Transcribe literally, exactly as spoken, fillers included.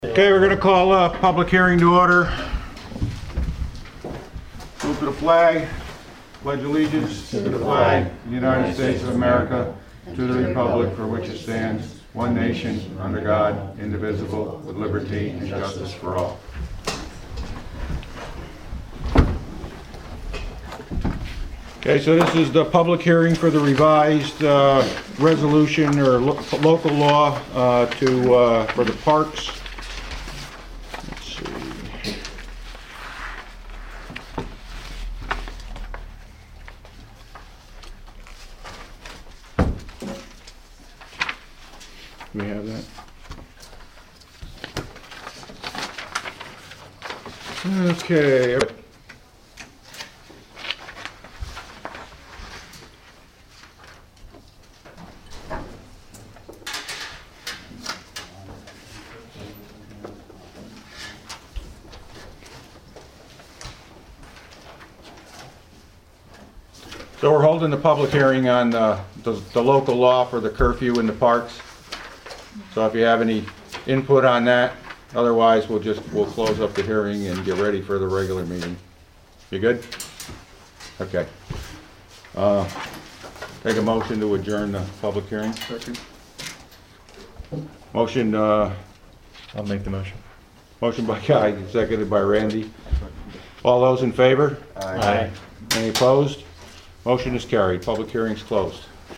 Okay, we're going to call a public hearing to order. Salute to the flag, pledge allegiance to the flag of the United States of America, to the republic for which it stands, one nation, under God, indivisible, with liberty and justice for all. Okay, so this is the public hearing for the revised uh, resolution or lo local law uh, to uh, for the parks. Let's see. We have that. Okay. So we're holding the public hearing on uh, the, the local law for the curfew in the parks. So if you have any input on that, otherwise we'll just, we'll close up the hearing and get ready for the regular meeting. You good? Okay. Uh, take a motion to adjourn the public hearing. Second. Motion, uh, I'll make the motion. motion by Guy, seconded by Randy. All those in favor? Aye. Any opposed? Motion is carried. Public hearing is closed.